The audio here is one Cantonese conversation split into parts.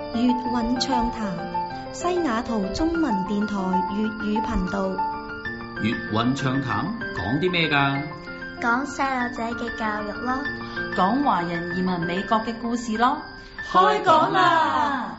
粵韻暢談，西雅圖中文電台粵語頻道。 粵韻暢談講啲咩㗎？ 講細路仔嘅教育咯， 講華人移民美國嘅故事咯。 開講啦！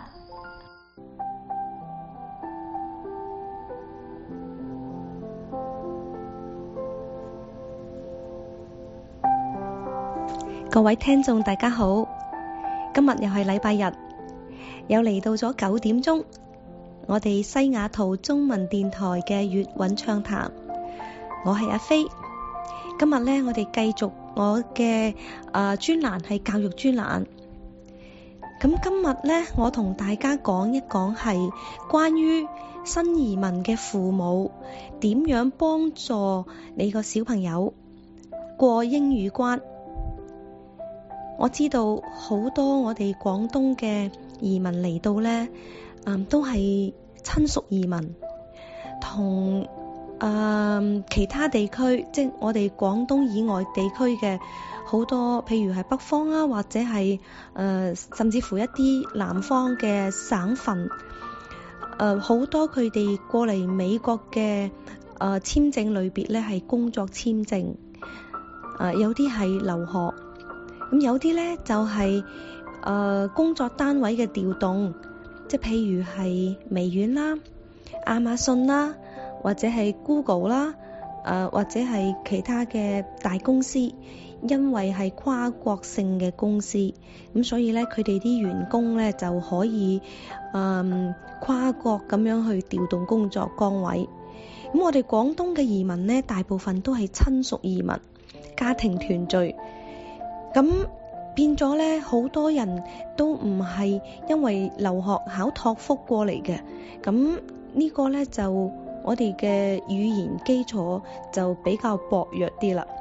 各位聽眾大家好，今日又係禮拜日，又嚟到咗9點鐘，我哋西雅圖中文電台嘅粵韻暢談，我係阿飛。今日呢，我哋繼續我嘅專欄係教育專欄。咁今日呢，我同大家講一講係關於新移民嘅父母點樣幫助你個小朋友過英語關。我知道好多我哋廣東嘅移民嚟到呢，都係親屬移民，同其他地區，即係我哋廣東以外地區嘅好多，譬如係北方啊，或者係甚至乎一啲南方嘅省份，好多佢哋過嚟美國嘅簽證類別呢係工作簽證，有啲係留學。咁有啲咧就係工作單位嘅調動，即係譬如係微軟啦、亞馬遜啦，或者係 Google 啦，或者係其他嘅大公司，因為係跨國性嘅公司，咁所以咧佢哋啲員工咧就可以跨國咁樣去調動工作崗位。咁我哋廣東嘅移民咧，大部分都係親屬移民，家庭團聚。咁變咗咧，好多人都唔係因為留學考托福過嚟嘅，咁呢個咧就我哋嘅語言基礎就比較薄弱啲啦。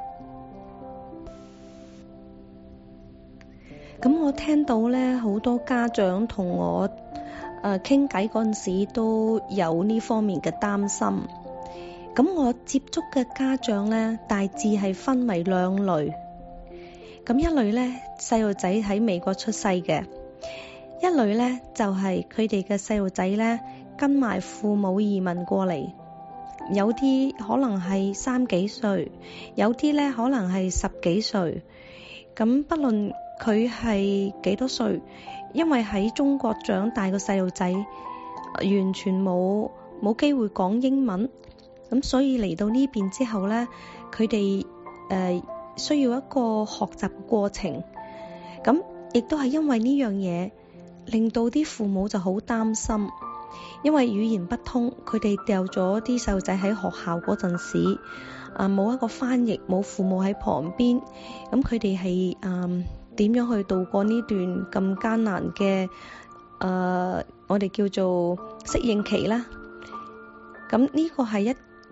咁我聽到咧好多家長同我傾偈嗰陣時都有呢方面嘅擔心。咁我接觸嘅家長咧，大致係分為兩類。咁一類呢，細路仔喺美國出世嘅；一類呢，就係佢哋嘅細路仔呢，跟埋父母移民過嚟。有啲可能係3幾歲，有啲呢可能係10幾歲。咁不論佢係幾多歲，因為喺中國長大嘅細路仔完全冇機會講英文，咁所以嚟到呢邊之後呢，佢哋需要一個學習嘅過程，咁亦都係因為呢樣嘢，令到啲父母就好擔心，因為語言不通，佢哋掉咗啲細路仔喺學校嗰陣時，冇一個翻譯，冇父母喺旁邊，咁佢哋係點樣去度過呢段咁艱難嘅我哋叫做適應期啦。咁呢個係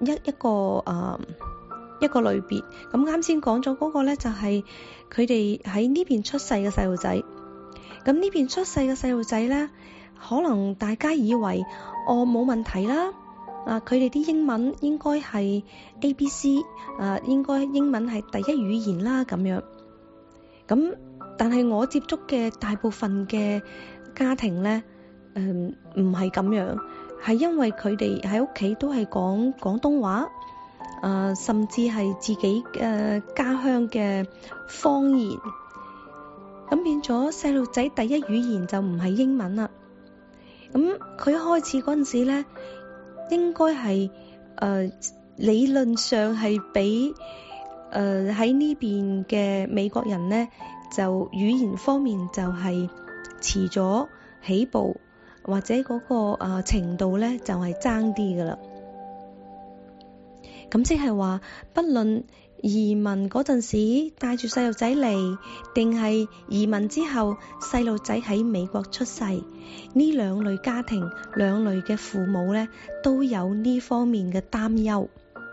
一個類別。咁啱先講咗嗰個呢，就係佢哋喺呢邊出世嘅細路仔。咁呢邊出世嘅細路仔呢，可能大家以為冇問題啦，佢哋啲英文應該係 ABC，應該英文係第一語言啦咁樣。咁但係我接觸嘅大部分嘅家庭呢，唔係咁樣，係因為佢哋喺屋企都係講廣東話。甚至係自己家鄉嘅方言，咁變咗細路仔第一語言就唔係英文啦。咁佢開始嗰陣時咧，應該係理論上係比喺呢邊嘅美國人咧，就語言方面就係遲咗起步，或者嗰個程度咧就係爭啲噶啦。咁即係話，不論移民嗰陣時帶住細路仔嚟，定係移民之後細路仔喺美國出世，呢兩類家庭、兩類嘅父母呢，都有呢方面嘅擔憂。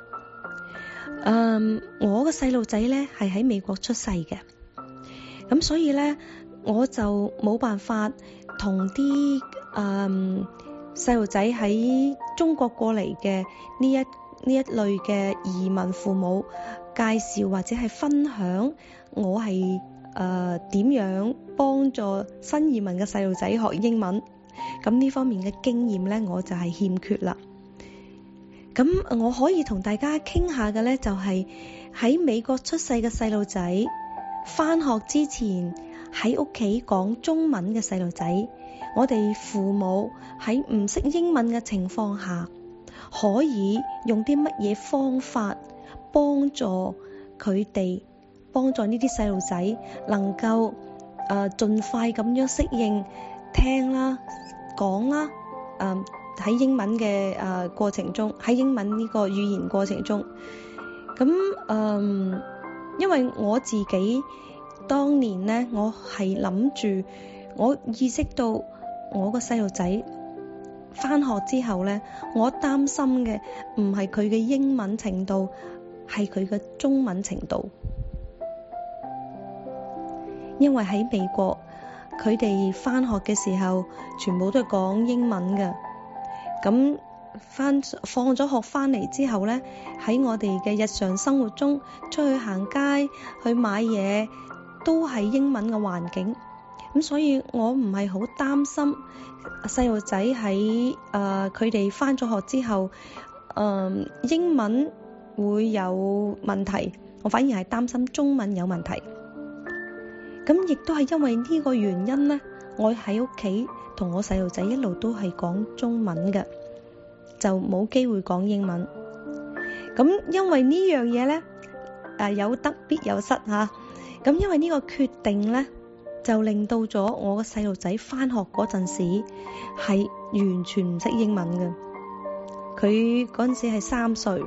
我嘅細路仔呢係喺美國出世嘅，咁所以呢，我就冇辦法同啲細路仔喺中國過嚟嘅呢一類嘅移民父母介紹或者係分享我係點樣幫助新移民嘅細路仔學英文。 咁呢方面嘅經驗呢，我就係欠缺啦。咁我可以同大家傾下嘅呢，就係喺美國出世嘅細路仔，返學之前喺屋企講中文嘅細路仔，我哋父母喺唔識英文嘅情況下，可以用啲乜嘢方法幫助佢哋，幫助呢啲細路仔能夠盡快咁樣適應聽啦、講啦，喺英文嘅過程中，喺英文呢個語言過程中，咁因為我自己當年呢，我係諗住，我意識到我個細路仔返學之後呢，我擔心嘅唔係佢嘅英文程度，係佢嘅中文程度。因為喺美國，佢哋返學嘅時候全部都係講英文嘅。咁放咗學返嚟之後呢，喺我哋嘅日常生活中，出去行街去買嘢都係英文嘅環境。咁所以我唔係好擔心細路仔喺佢哋返咗學之後，英文會有問題。我反而係擔心中文有問題。咁亦都係因為呢個原因呢，我喺屋企同我細路仔一路都係講中文嘅，就冇機會講英文。咁因為呢樣嘢呢，有得必有失吓。咁因為呢個決定呢，就令到咗我個細路仔返學嗰陣時係完全唔識英文嘅。佢嗰陣時係3歲。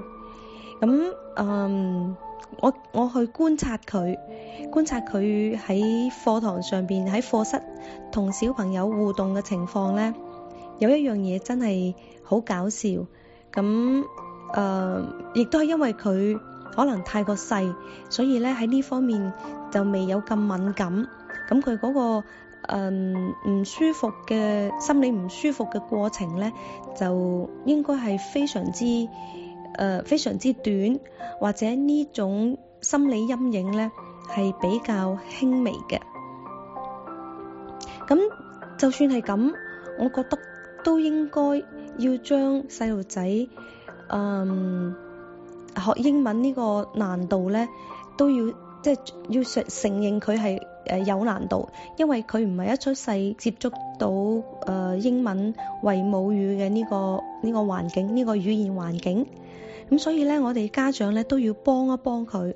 咁我去觀察佢喺課堂上邊，喺課室同小朋友互動嘅情況呢，有一樣嘢真係好搞笑。咁亦都係因為佢可能太過細，所以呢喺呢方面就未有咁敏感。咁佢嗰個唔舒服嘅心理唔舒服嘅過程呢，就應該係非常之短，或者呢種心理陰影呢係比較輕微嘅。咁就算係咁，我覺得都應該要將細路仔學英文呢個難度呢，都要要承認佢係有難度，因為佢唔係一出世接觸到英文為母語嘅呢個環境，呢個語言環境。咁所以呢，我哋家長呢都要幫一幫佢。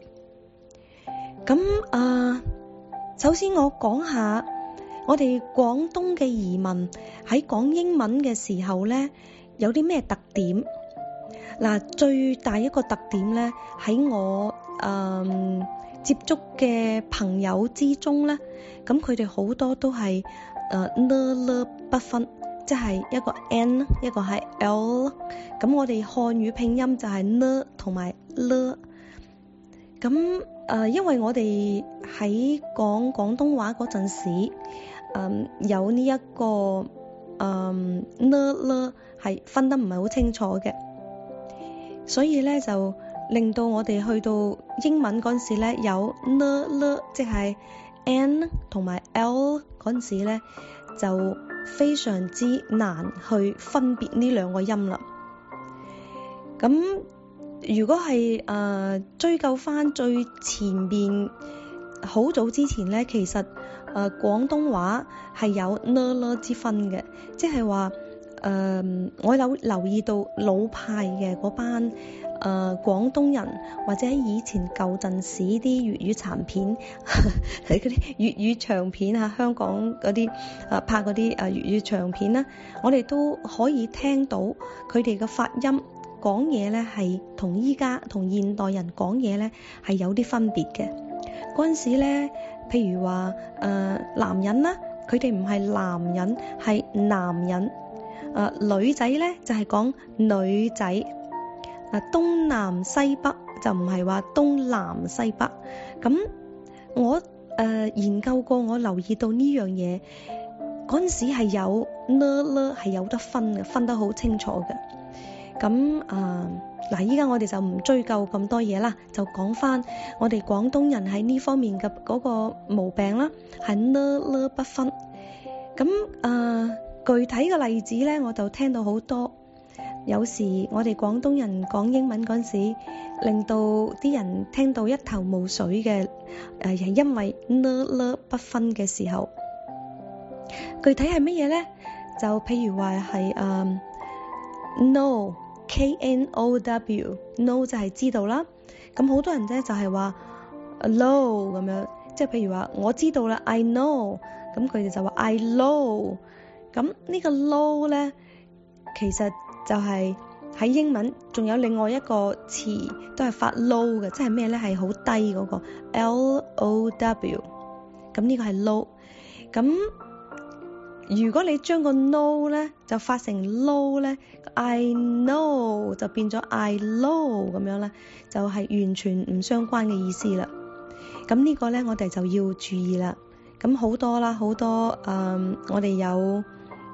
咁首先我講下我哋廣東嘅移民喺講英文嘅時候呢，有啲咩特點？最大一個特點呢，喺我接觸嘅朋友之中呢，咁佢哋好多都係呢不分，即係一個 N 一個係 L。咁我哋漢語拼音就係呢同埋了。咁因為我哋喺講廣東話嗰陣時，有呢一個呢係分得唔係好清楚嘅，所以咧就令到我哋去到英文嗰陣時咧，有呢即係 N 同埋 L 嗰陣時咧，就非常之難去分別呢兩個音啦。咁如果係追究翻最前邊好早之前咧，其實廣東話係有呢之分嘅，即係話我有留意到老派嘅嗰班廣東人，或者喺以前舊陣時啲粵語殘片喺嗰啲粵語長片啊，香港嗰啲拍嗰啲粵語長片啦，我哋都可以聽到佢哋嘅發音講嘢咧，係同依家同現代人講嘢咧係有啲分別嘅。嗰陣時咧，譬如話男人啦，佢哋唔係男人，係男人。女仔咧就係講女仔。東南西北就唔係話東南西北。咁我研究過，我留意到呢樣嘢，嗰陣時係有呢係有得分嘅，分得好清楚嘅。咁依家我哋就唔追究咁多嘢啦，就講翻我哋廣東人喺呢方面嘅嗰個毛病啦，係呢不分。咁具體嘅例子呢，我就聽到好多。有時我哋廣東人講英文嗰陣時，令到啲人聽到一頭霧水嘅，係因為不分嘅時候。具體係乜嘢呢？就譬如話係know K-N-O-W know 就係知道啦。咁好多人咧就係話 know 咁樣，即係譬如話我知道啦 I know， 咁佢哋就話 I know。咁呢個 know 咧，其實就係喺英文仲有另外一個詞都係發 low 嘅，即係咩咧？係好低嗰個 L-O-W。咁呢個係 low。咁如果你將個 know 咧就發成 low 咧 ，I know 就變咗 I low 咁樣咧，就係完全唔相關嘅意思啦。咁呢個咧我哋就要注意啦。咁好多啦，好多我哋有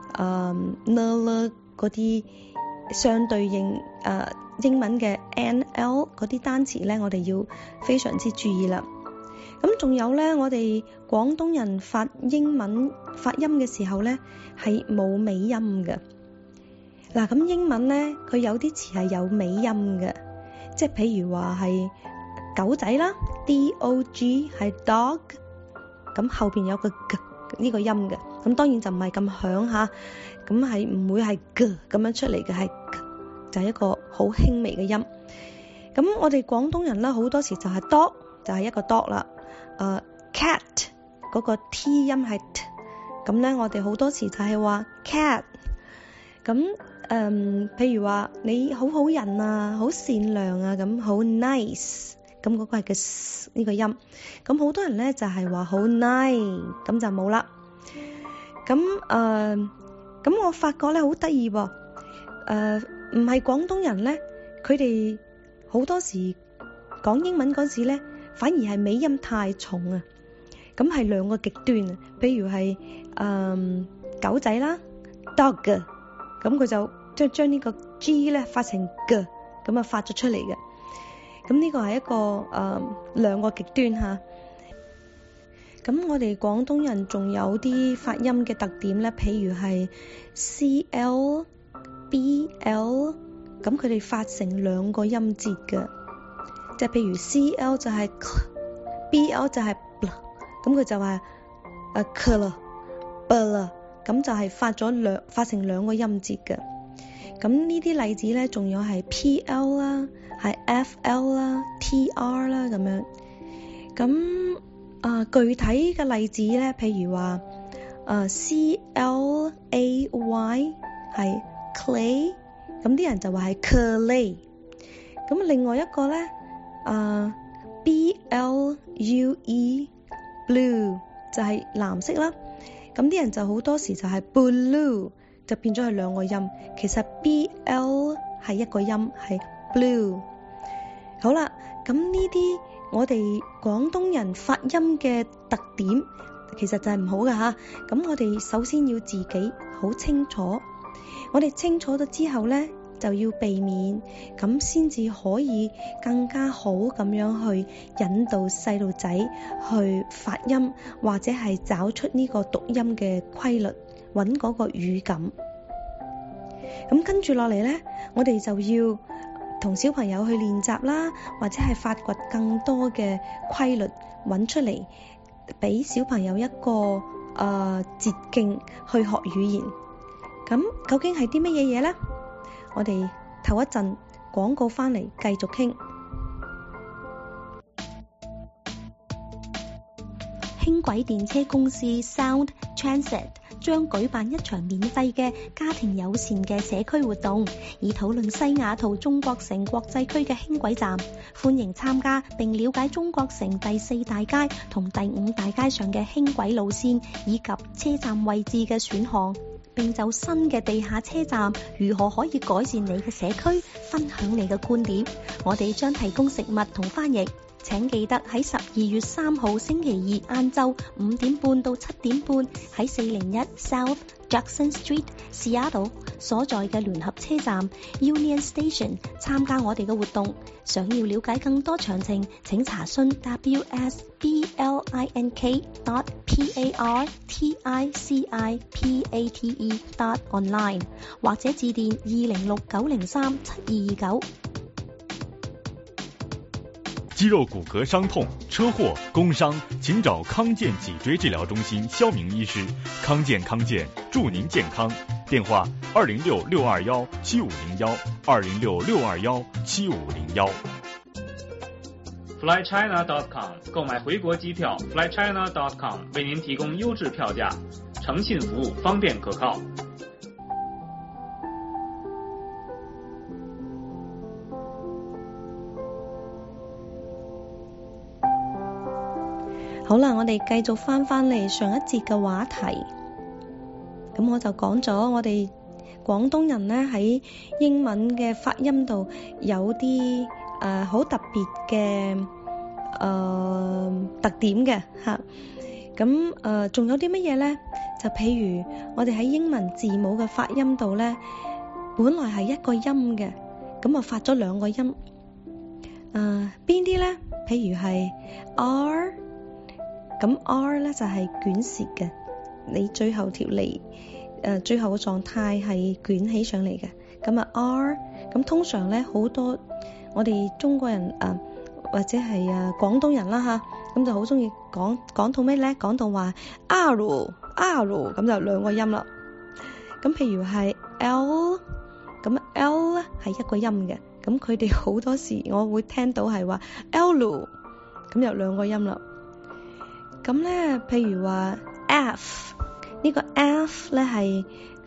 嗰啲相對應英文嘅 NL 嗰啲單詞咧，我哋要非常之注意啦。咁仲有咧，我哋廣東人發英文發音嘅時候咧，係冇尾音嘅。嗱，咁英文咧，佢有啲詞係有尾音嘅，即係譬如話係狗仔啦 ，D-O-G 係 dog， 咁後邊有個 g 呢個音嘅，咁當然就唔係咁響吓，咁係唔會係 g 咁樣出嚟嘅，係 g 就係一個好輕微嘅音。咁我哋廣東人啦，好多時就係 dog 就係一個 dog 啦。cat 嗰個 t 音係 t， 咁咧我哋好多時就係話 cat。咁譬如話你好好人啊，好善良啊，咁好 nice， 咁嗰個係嘅呢個音。咁好多人咧就係話好 nice， 咁就冇啦。咁我發覺咧好得意喎，唔係廣東人咧，佢哋好多時講英文嗰時咧，反而係尾音太重啊，咁係兩個極端啊。譬如係狗仔啦 dog， 咁佢就將呢個 G 咧發成 G， 咁啊發咗出嚟嘅。咁呢個係一個兩個極端吓。咁我哋廣東人仲有啲發音嘅特點咧，譬如係 CL、BL， 咁佢哋發成兩個音節嘅。即係譬如 CL 就係 BL 就係 bl， 咁佢就話k 啦 b 啦，咁就係發成兩個音節嘅。咁呢啲例子咧，仲有係 PL 啦，係 FL 啦、TR 啦咁樣。咁具體嘅例子咧，譬如話CLAY 係 clay， 咁啲人就話係 clay。咁另外一個咧。BLUE blue 就係藍色啦，咁啲人就好多時就係 blue 就變咗係兩個音，其實 BL 係一個音係 blue。好啦，咁呢啲我哋廣東人發音嘅特點其實就係唔好㗎吓。咁我哋首先要自己好清楚，我哋清楚咗之後呢，就要避免，咁先至可以更加好咁樣去引導細路仔去發音，或者係找出呢個讀音嘅規律，揾嗰個語感。咁跟住落嚟呢，我哋就要同小朋友去練習啦，或者係發掘更多嘅規律，揾出嚟俾小朋友一個捷徑去學語言。咁究竟係啲乜嘢嘢呢？我哋頭一陣廣告翻嚟繼續傾。輕軌電車公司 Sound Transit 將舉辦一場免費嘅家庭友善嘅社區活動，以討論西雅圖中國城國際區嘅輕軌站。歡迎參加並了解中國城第4大街同第5大街上嘅輕軌路線以及車站位置嘅選項，並就新嘅地下車站如何可以改善你嘅社區分享你嘅觀點。我哋將提供食物同翻譯，請記得喺12月3號星期二晏晝5點半到7點半喺401 South Jackson Street Seattle 所在嘅聯合車站 Union Station 參加我哋嘅活動。想要了解更多詳情，請查詢 wsblink.participate.online 或者致電206-903-7229。 肌肉骨骼傷痛、車禍、工傷，請找康健脊椎治療中心肖明醫師。康健祝您健康。電話206-621-7501，206-621-7501。 flychina.com 購買回國機票 flychina.com 為您提供優質票價，誠信服務，方便可靠。 好啦，我哋繼續翻嚟上一節嘅話題。咁我就講咗我哋廣東人咧喺英文嘅發音度有啲好特別嘅特點嘅嚇。咁仲有啲乜嘢咧？就譬如我哋喺英文字母嘅發音度咧，本來係一個音嘅，咁啊發咗兩個音。邊啲咧？譬如係 R。咁 R 咧就係捲舌嘅，你最後條脷最後嘅狀態係捲起上嚟嘅。咁啊 R， 咁通常咧好多我哋中國人或者係廣東人啦嚇，咁就好中意講到咩咧？講到話 R 咁就兩個音啦。咁譬如係 L， 咁 L 咧係一個音嘅，咁佢哋好多時我會聽到係話 L， 咁有兩個音啦。咁咧，譬如話 F， 呢個 F 咧係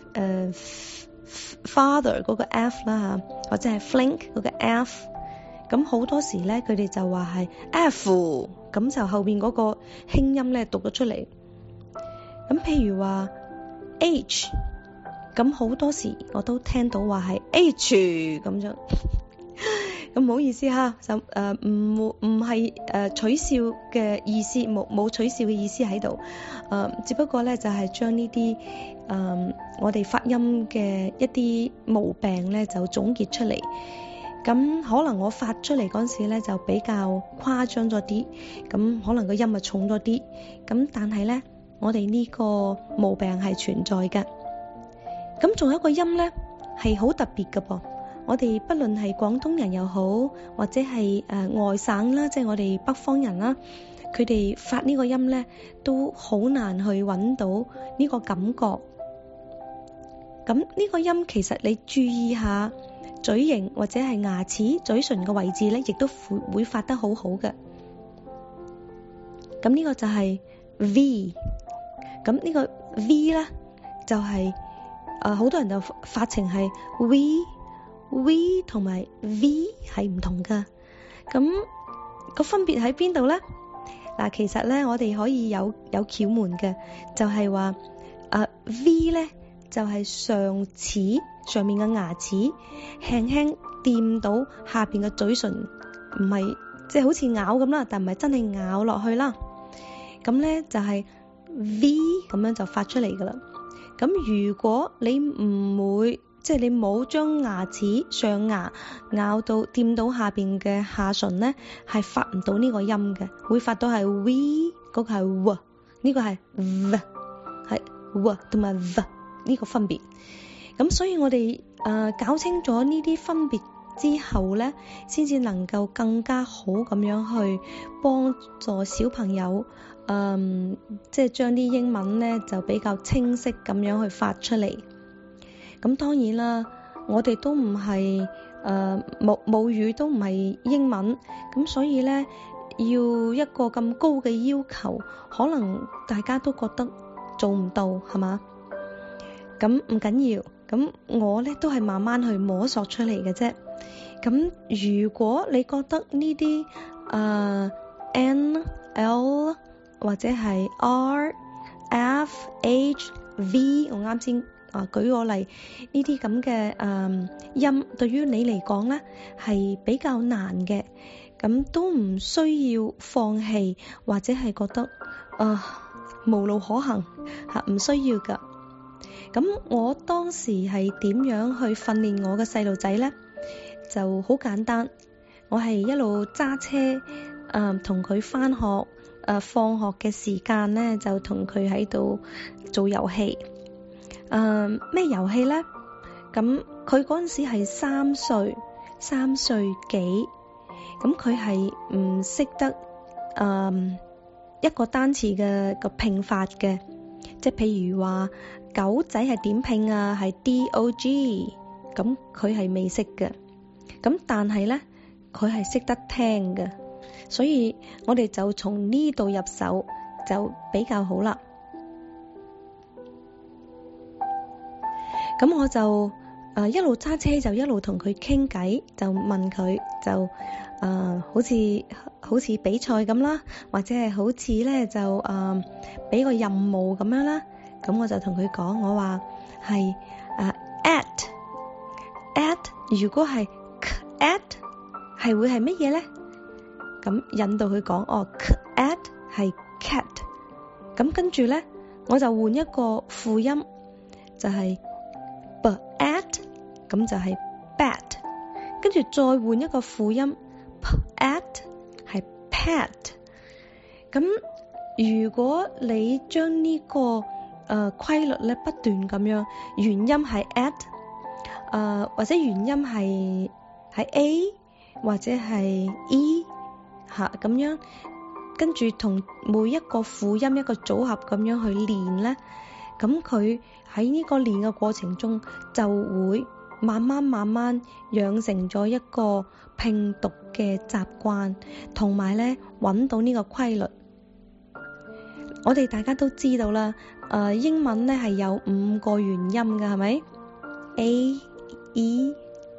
father 嗰個 F 啦嚇，或者係 flink 嗰個 F。咁好多時咧，佢哋就話係 F， 咁就後邊嗰個輕音咧讀咗出嚟。咁譬如話 H， 咁好多時我都聽到話係 H 咁樣。咁唔好意思哈，就唔係取笑嘅意思，冇取笑嘅意思喺度，只不過咧就係將呢啲我哋發音嘅一啲毛病咧就總結出嚟。咁可能我發出嚟嗰時咧就比較誇張咗啲，咁可能個音啊重咗啲，咁但係咧我哋呢個毛病係存在嘅。咁仲有一個音咧係好特別嘅噃。我哋不論係廣東人又好，或者係外省啦，即係我哋北方人啦，佢哋發呢個音咧都好難去揾到呢個感覺。咁呢個音其實你注意下嘴型或者係牙齒、嘴唇嘅位置咧，亦都會發得好好嘅。咁呢個就係 V。咁呢個 V 咧就係好多人就發成係 V 同埋 V 係唔同噶，咁個分別喺邊度咧？嗱，其實咧我哋可以有竅門嘅，就係話V 咧就係上齒上面嘅牙齒輕輕掂到下邊嘅嘴唇，唔係即係好似咬咁啦，但唔係真係咬落去啦。咁咧就係 V 咁樣就發出嚟噶啦。咁如果你唔會即係你冇將牙齒上牙咬到掂到下邊嘅下唇咧，係發唔到呢個音嘅，會發到係 V， 嗰個係 W， 呢個係 V， 係 W 同埋 V 呢個分別。咁所以我哋搞清楚呢啲分別之後咧，先至能夠更加好咁樣去幫助小朋友，即係將啲英文咧就比較清晰咁樣去發出嚟。咁當然啦，我哋都唔係母語都唔係英文，咁所以咧要一個咁高嘅要求，可能大家都覺得做唔到，係嘛？咁唔緊要，咁我咧都係慢慢去摸索出嚟嘅啫。咁如果你覺得呢啲N、L 或者係 R、F、H、V， 我啱先舉個例，呢啲咁嘅音對於你嚟講咧係比較難嘅，咁都唔需要放棄或者係覺得無路可行嚇，唔需要噶。 咁我當時係點樣去訓練我嘅細路仔呢？就好簡單，我係一路揸車，同佢返學，放學嘅時間呢，就同佢喺度做遊戲。咩遊戲呢？咁佢嗰陣時係3歲幾，咁佢係唔識得一個單詞嘅個拼法嘅，即係譬如話狗仔係點拼啊？係 DOG，咁佢係未識嘅。咁但係呢，佢係識得聽嘅，所以我哋就從呢度入手就比較好啦。咁我就一路揸車就一路同佢傾偈，就問佢就好似比賽咁啦，或者係好似咧就俾個任務咁樣啦。咁我就同佢講，我話係at，如果係 at 係會係乜嘢咧？咁引導佢講at 係 cat。咁跟住咧，我就換一個輔音，就係at，咁就係 bat， 跟住再換一個輔音 at 係 pet。咁如果你將呢個規律咧不斷咁樣，原音係 at，或者原音係 a 或者係 e 咁樣，跟住同每一個輔音一個組合咁樣去練咧，咁佢喺呢個練嘅過程中就會慢慢養成咗一個拼讀嘅習慣，同埋咧揾到呢個規律。我哋大家都知道啦，英文咧係有5個元音嘅，係咪 ？A E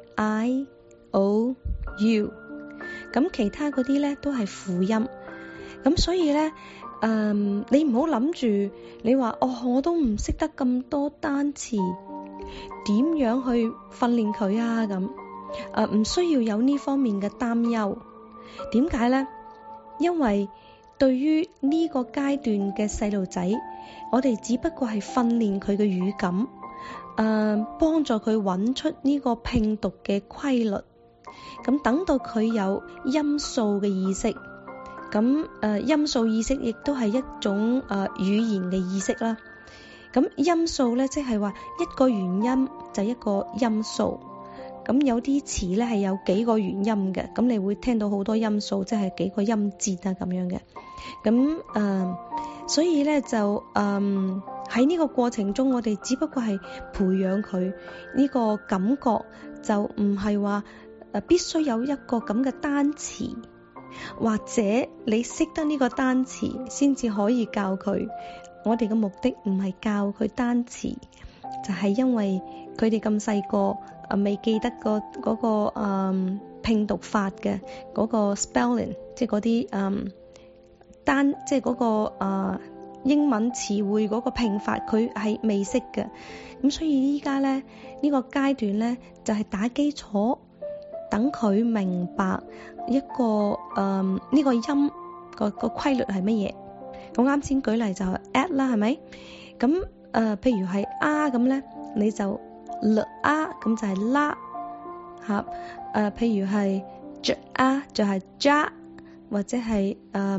I O U， 咁其他嗰啲咧都係輔音。咁所以咧，你唔好諗住你話我都唔識得咁多單詞，點樣去訓練佢啊？咁唔需要有呢方面嘅擔憂。點解咧？因為對於呢個階段嘅細路仔，我哋只不過係訓練佢嘅語感，幫助佢揾出呢個拼讀嘅規律。咁等到佢有音素嘅意識，咁音素意識亦都係一種語言嘅意識啦。咁音素咧，即係話一個元音就一個音素。咁有啲詞咧係有幾個元音嘅，咁你會聽到好多音素，即係幾個音節啊咁樣嘅。咁所以咧就喺呢個過程中，我哋只不過係培養佢呢個感覺，就唔係話必須有一個咁嘅單詞，或者你識得呢個單詞先至可以教佢。我哋嘅目的唔係教佢單詞，就係因為佢哋咁細個，未記得嗰個拼讀法嘅嗰個 spelling， 即係嗰啲即係嗰個英文詞彙嗰個拼法，佢係未識嘅。咁所以依家咧呢個階段咧就係打基礎，等佢明白一個呢個音個規律係乜嘢。我啱先舉例就係 at 啦，係咪？咁譬如係啊咁咧，你就啊咁就係啦嚇。譬如係 j 啊就係 ja， 或者係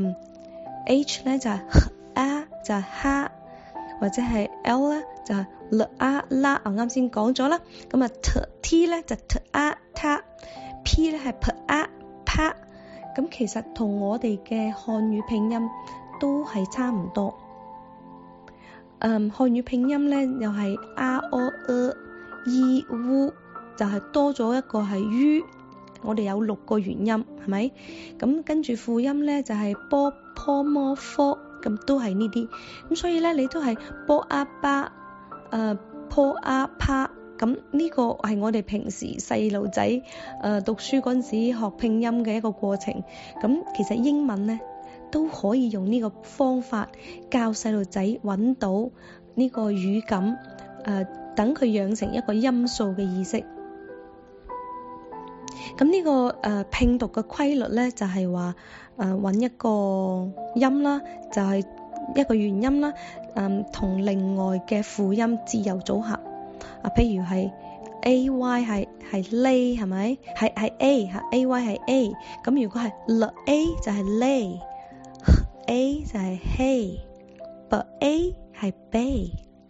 h 咧就係啊就係哈，或者係 l 咧就係啊啦。我啱先講咗啦。咁啊 t 咧就 t 啊 ta， p 咧係 p 啊 pa。咁其實同我哋嘅漢語拼音都係差唔多。漢語拼音咧又係 r o e u， 就係多咗一個係 u。我哋有6個元音，係咪？咁跟住輔音咧就係 po po mo fo， 咁都係呢啲。咁所以咧你都係 po a ba po a pa。咁呢個係我哋平時細路仔讀書嗰陣時學拼音嘅一個過程。咁其實英文咧都可以用呢個方法教細路仔揾到呢個語感，等佢養成一個音素嘅意識。咁呢個拼讀嘅規律咧就係話揾一個音啦，就係一個元音啦，同另外嘅輔音自由組合譬如係 ay 係 lay 係咪？係 a 嚇 ay 係 a， 咁如果係 la 就係 lay，a 就係 hey，ba 係 bay。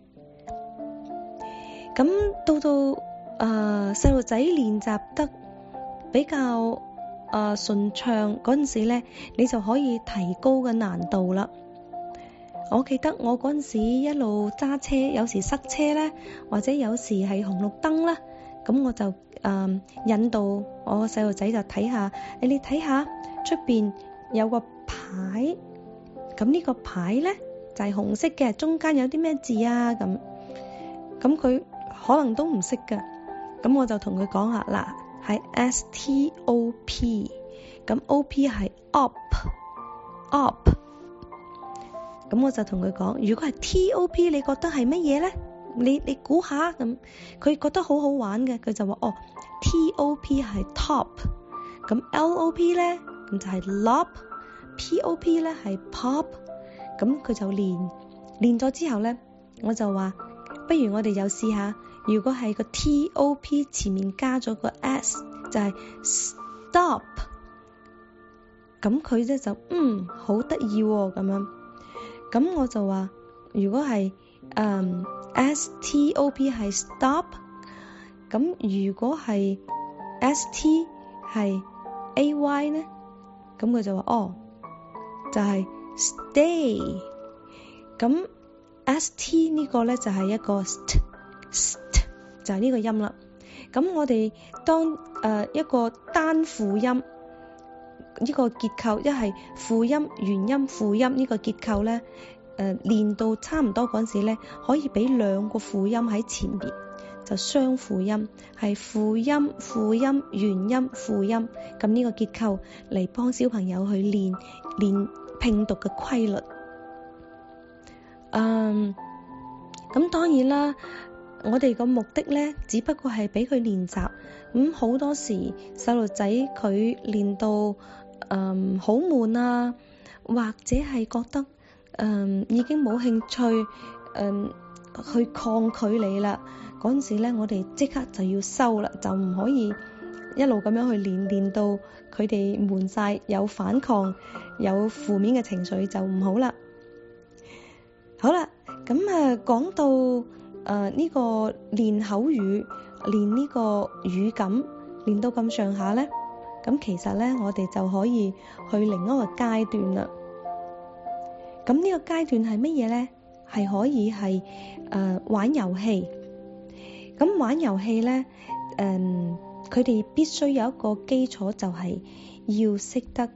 咁到細路仔練習得比較順暢嗰陣時咧，你就可以提高嘅難度啦。我記得我嗰陣時一路揸車，有時塞車咧，或者有時係紅綠燈啦，咁我就引導我個細路仔就睇下，你睇下出邊有個牌，咁呢個牌咧就係紅色嘅，中間有啲咩字啊？咁佢可能都唔識㗎，咁我就同佢講下嗱，係 STOP， 咁 OP 係 op， 咁我就同佢講，如果係 TOP 你覺得係乜嘢咧？你估下，咁佢覺得好好玩嘅，佢就話TOP 係 top， 咁 LOP 咧咁就係 lop，POP 咧係 pop， 咁佢就練咗之後咧，我就話不如我哋又試下，如果係個 TOP 前面加咗個 S 就係 stop， 咁佢咧就好得意喎咁樣。咁我就話如果係STOP 係 stop， 咁如果係 ST 係 AY 呢，咁佢就話就係 stay， 咁 ST 呢個呢就係一個 st， 就係呢個音啦。咁我哋當一個單輔音呢個結構，一係輔音元音輔音呢個結構呢，練到差唔多嗰陣時呢，可以俾兩個輔音喺前邊，就雙輔音，係輔音輔音元音輔音，咁呢個結構嚟幫小朋友去練拼讀嘅規律。咁當然啦，我哋個目的呢，只不過係俾佢練習。咁好多時細路仔佢練到好悶啊，或者係覺得已經冇興趣去抗拒你啦，嗰陣時咧我哋即刻就要收啦，就唔可以一路咁樣去練到佢哋悶晒，有反抗有負面嘅情緒就唔好啦。好啦，咁講到呢個練口語，練呢個語感，練到咁上下咧，咁其實咧我哋就可以去另一個階段啦。咁呢個階段係乜嘢咧？係可以係玩遊戲。咁玩遊戲咧，佢哋必須有一個基礎，就係要識得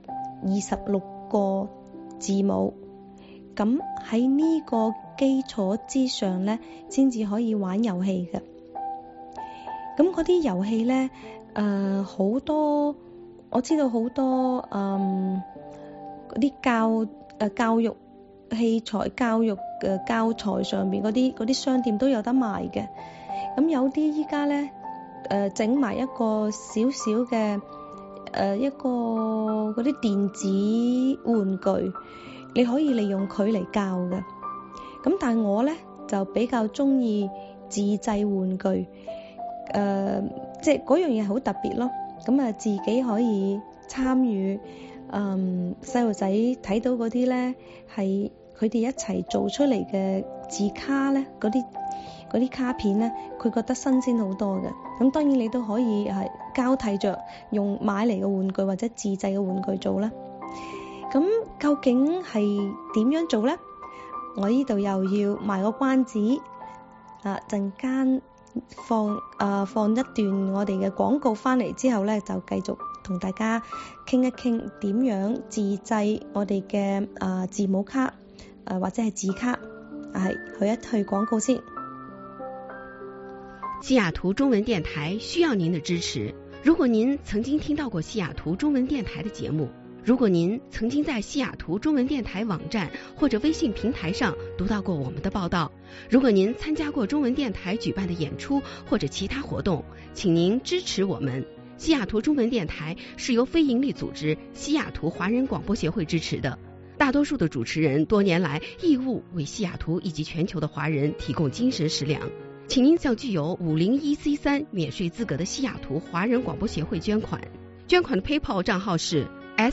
26個字母。咁喺呢個基礎之上咧，先至可以玩遊戲嘅。咁嗰啲遊戲咧，好多我知道好多嗰啲教育器材、教育嘅教材上邊嗰啲商店都有得賣嘅。咁有啲依家咧，整埋一個小小嘅一個嗰啲電子玩具，你可以利用佢嚟教嘅。咁但係我咧就比較中意自製玩具，即係嗰樣嘢好特別咯。咁自己可以參與，細路仔睇到嗰啲咧係佢哋一齊做出嚟嘅字卡咧，嗰啲卡片咧，佢覺得新鮮好多嘅。咁當然你都可以係交替着用買嚟嘅玩具或者自製嘅玩具做啦。咁究竟係點樣做咧？我呢度又要賣個關子，陣間放一段我哋嘅廣告翻嚟之後咧，就繼續同大家傾一傾點樣自製我哋嘅字母卡，或者係字卡。去廣告先。 西雅圖中文電台需要您的支持。如果您曾經聽到過西雅圖中文電台的節目，如果您曾經在西雅圖中文電台網站或者微信平台上讀到過我們的報道，如果您參加過中文電台舉辦的演出或者其他活動，請您支持我們。西雅圖中文電台是由非營利組織西雅圖華人廣播協會支持的。 大多数的主持人多年来义务为西雅图以及全球的华人提供精神食粮，请您向具有501C3免税资格的西雅图华人广播协会捐款。捐款的 PayPal 账号是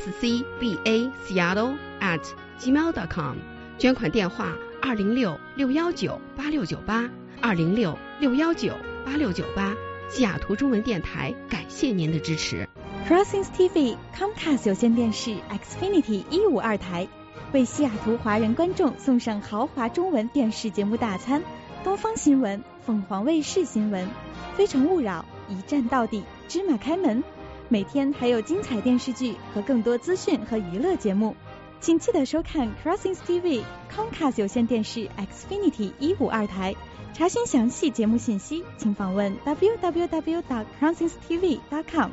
scbaseattle@gmail.com， 捐款电话206-619-8698 206-619-8698。西雅图中文电台感谢您的支持。 Crossings TV Comcast 有线电视 Xfinity 152台为西雅图华人观众送上豪华中文电视节目大餐，东方新闻、凤凰卫视新闻、非诚勿扰、一站到底、芝麻开门，每天还有精彩电视剧和更多资讯和娱乐节目，请记得收看 Crossings TV Comcast 有线电视 Xfinity 152台。查询详细节目信息，请访问 www.crossingstv.com。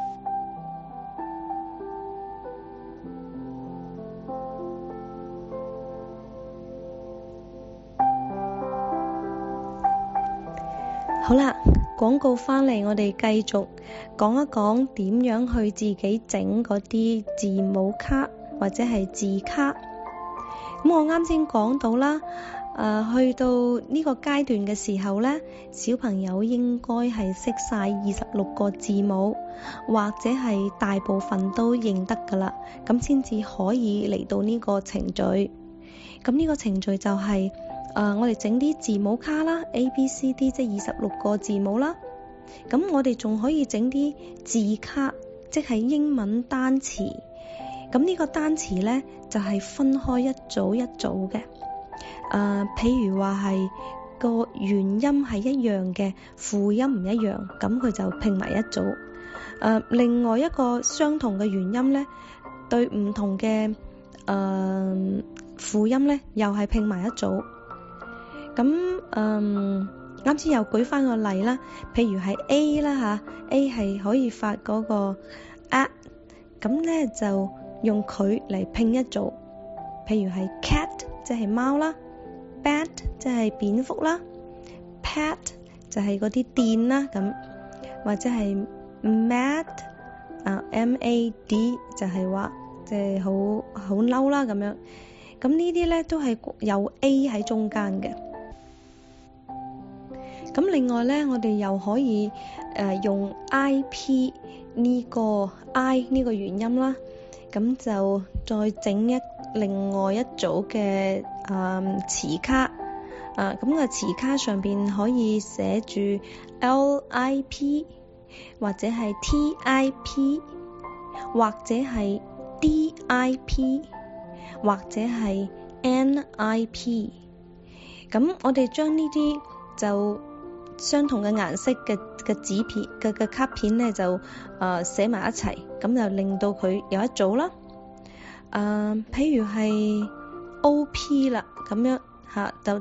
好啦，廣告翻嚟，我哋繼續講一講點樣去自己整嗰啲字母卡或者係字卡。咁我啱先講到啦，去到呢個階段嘅時候呢，小朋友應該係識晒26個字母，或者係大部分都認得㗎啦，咁先至可以嚟到呢個程序。咁呢個程序就係我哋整啲字母卡啦 ，ABCD 即係26個字母啦。咁我哋仲可以整啲字卡，即係英文單詞。咁呢個單詞呢，就係分開一組一組嘅。譬如話係個元音係一樣嘅，輔音唔一樣，咁佢就拼埋一組。另外一個相同嘅元音呢，對唔同嘅輔音呢，又係拼埋一組。咁啱先又舉翻個例啦，譬如係 A 啦吓 ，A 係可以發嗰個 at， 咁咧就用佢嚟拼一組。譬如係 cat 即係貓啦， bat 即係蝙蝠啦， pad 就係嗰啲電啦咁，或者係 mad M-A-D 就係話即係好嬲啦咁樣。咁呢啲咧都係有 A 喺中間嘅。咁另外咧，我哋又可以用 IP 呢個 I 呢個元音啦，咁就再整另外一組嘅詞卡。咁個詞卡上邊可以寫住 LIP 或者係 TIP 或者係 DIP 或者係 NIP。咁我哋將呢啲就相同嘅顏色嘅紙片嘅卡片咧，就寫埋一齊，咁就令到佢有一組啦。譬如係 OP 啦，咁樣嚇就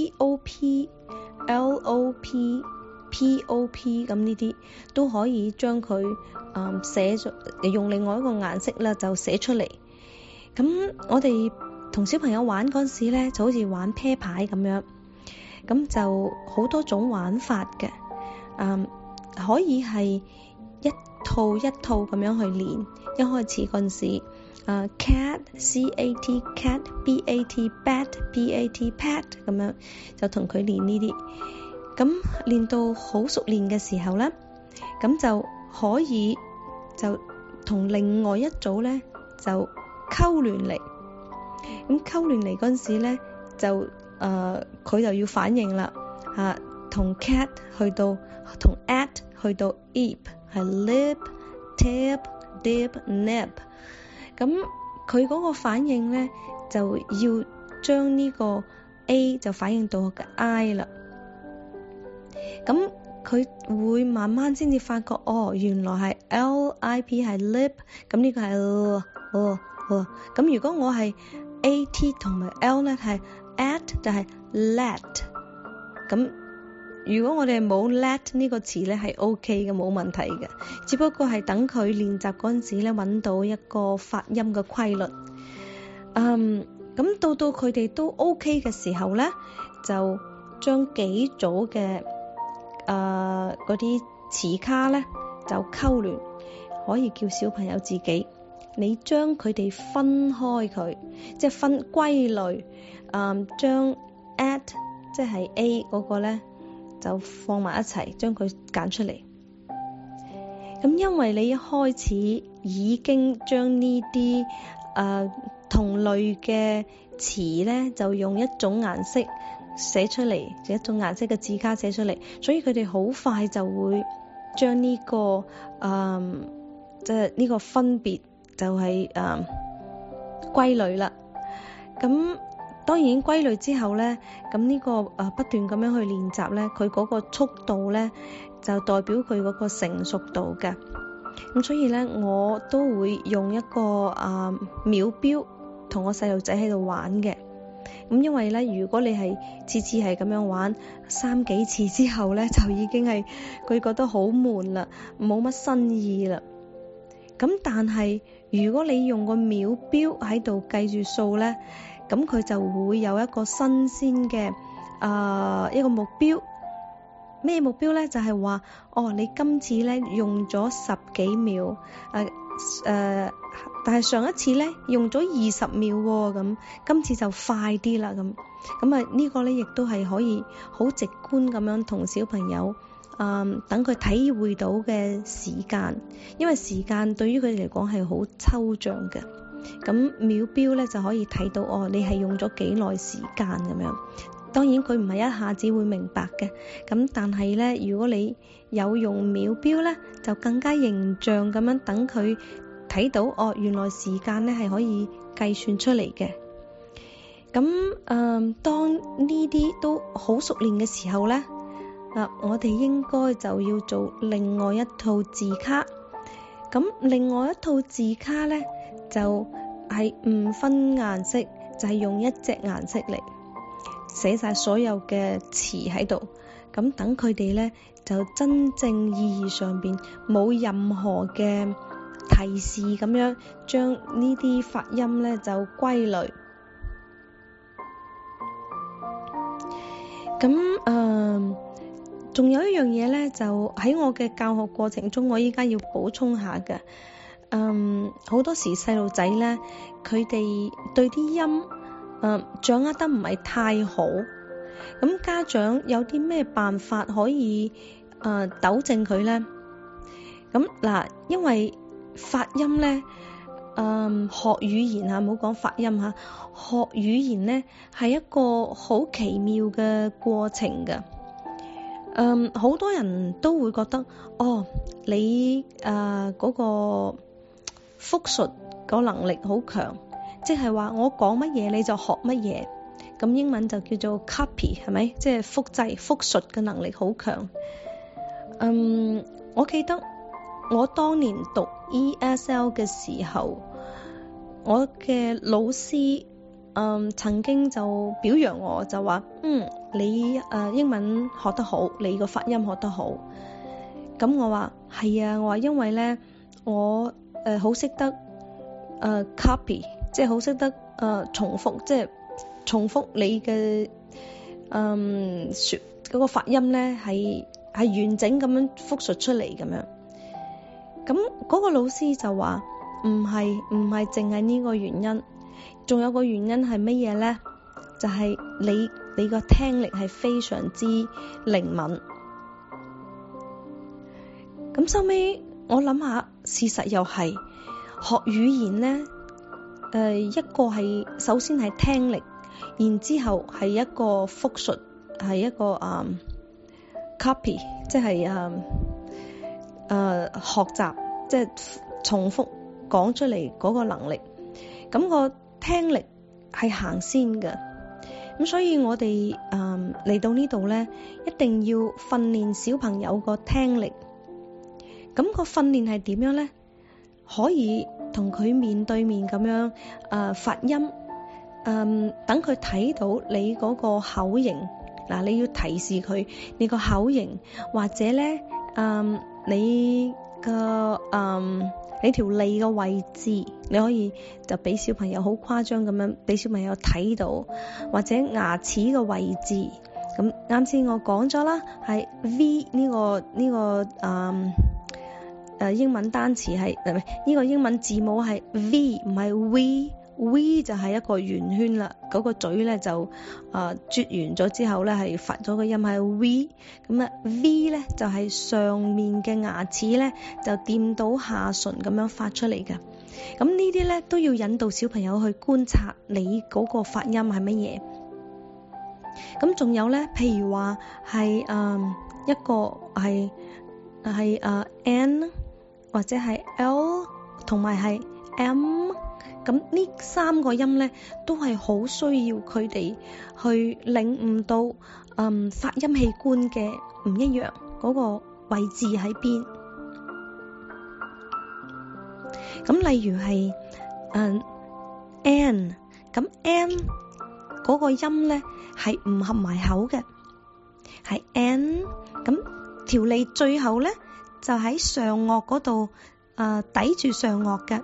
TOP、LOP、POP 咁呢啲都可以將佢寫咗，用另外一個顏色啦就寫出嚟。咁我哋同小朋友玩嗰陣時咧，就好似玩啤牌咁樣。咁就好多種玩法嘅，可以係一套一套咁樣去練。一開始嗰陣時，cat C-A-T cat B-A-T bat B-A-T pat 咁樣就同佢練呢啲。咁練到好熟練嘅時候咧，咁就可以就同另外一組咧就溝聯嚟。咁溝聯嚟嗰陣時咧就佢就要反應啦，同 cat 去到同 at 去到 ip 係 lip tip dip nip。咁佢嗰個反應咧就要將呢個 A 就反應到個 I 啦。咁佢會慢慢先至發覺，原來係 LIP 係 lip， 咁呢個係咁如果我係 AT 同埋 L 咧係at 就係 let， 咁如果我哋冇 let 呢個詞咧係 OK 嘅，冇問題嘅，只不過係等佢練習嗰陣時咧揾到一個發音嘅規律。咁到佢哋都 OK 嘅時候咧，就將幾組嘅嗰啲詞卡咧就溝聯，可以叫小朋友自己你將佢哋分開佢，即係分歸類，將 at 即係 A 嗰個咧就放埋一齊，將佢揀出嚟。咁因為你一開始已經將呢啲同類嘅詞咧，就用一種顏色寫出嚟，一種顏色嘅字卡寫出嚟，所以佢哋好快就會將呢個即係呢個分別就係歸類啦。咁當然歸類之後咧，咁呢個不斷咁樣去練習咧，佢嗰個速度咧就代表佢嗰個成熟度嘅。咁所以咧，我都會用一個秒錶同我細路仔喺度玩嘅。咁因為咧，如果你係次次係咁樣玩3幾次之後咧，就已經係佢覺得好悶啦，冇乜新意啦。咁但係如果你用個秒錶喺度計住數咧，咁佢就會有一個新鮮嘅一個目標。咩目標咧？就係話你今次咧用咗10幾秒，但係上一次咧用咗20秒喎，咁今次就快啲啦。咁呢個咧亦都係可以好直觀咁樣同小朋友等佢體會到嘅時間，因為時間對於佢哋嚟講係好抽象嘅。咁秒錶咧就可以睇到你係用咗幾耐時間咁樣。當然佢唔係一下子會明白嘅，咁但係咧，如果你有用秒錶咧，就更加形象咁樣等佢睇到原來時間咧係可以計算出嚟嘅。咁當呢啲都好熟練嘅時候咧，我哋應該就要做另外一套字卡。咁另外一套字卡咧就係唔分顏色，就係用一隻顏色嚟寫晒所有嘅詞喺度，咁等佢哋咧就真正意義上邊冇任何嘅提示，咁樣將呢啲發音咧就歸類。咁仲有一樣嘢咧，就喺我嘅教學過程中，我依家要補充下嘅。好多時細路仔咧，佢哋對啲音掌握得唔係太好，咁家長有啲咩辦法可以糾正佢呢？咁嗱，因為發音呢，學語言唔好講發音吓，學語言呢係一個好奇妙嘅過程㗎。好多人都會覺得你嗰個複述個能力好強。即係話我講乜嘢你就學乜嘢，咁英文就叫做 copy， 係咪？即係複製複述嘅能力好強。我記得我當年讀 ESL 嘅時候，我嘅老師曾經就表揚我，就話你英文學得好，你個發音學得好。咁我話係啊，我話因為咧我好識得copy。即係好識得重複，即係重複你嘅嗰個發音咧，係完整咁樣複述出嚟咁樣。咁嗰個老師就話唔係淨係呢個原因，仲有個原因係乜嘢咧？就係你個聽力係非常之靈敏。咁收尾我諗下，事實又係學語言咧。一個係首先係聽力，然之後係一個複述，係一個copy， 即係學習，即係重複講出嚟嗰個能力。咁個聽力係行先嘅。咁所以我哋嚟到呢度咧，一定要訓練小朋友個聽力。咁個訓練係點樣咧？可以同佢面對面咁樣發音，等佢睇到你嗰個口型。嗱，你要提示佢你個口型，或者咧你個你條脷嘅位置，你可以就俾小朋友好誇張咁樣俾小朋友睇到，或者牙齒嘅位置。咁啱先我講咗啦，係 V 呢個英文單詞係呢個英文字母係 V 唔係 V 就係一個圓圈啦，嗰個嘴咧就啜完咗之後咧係發咗個音係 V， 咁啊 V 咧就係上面嘅牙齒咧就掂到下唇咁樣發出嚟嘅。咁呢啲咧都要引導小朋友去觀察你嗰個發音係乜嘢。咁仲有咧，譬如話係一個係N 或者係 L 同埋係 M， 咁呢三個音咧都係好需要佢哋去領悟到發音器官嘅唔一樣，嗰個位置喺邊。咁例如係N， 咁 N 嗰個音咧係唔合埋口嘅，係 N， 咁條脷最後咧就喺上顎嗰度抵住上顎嘅。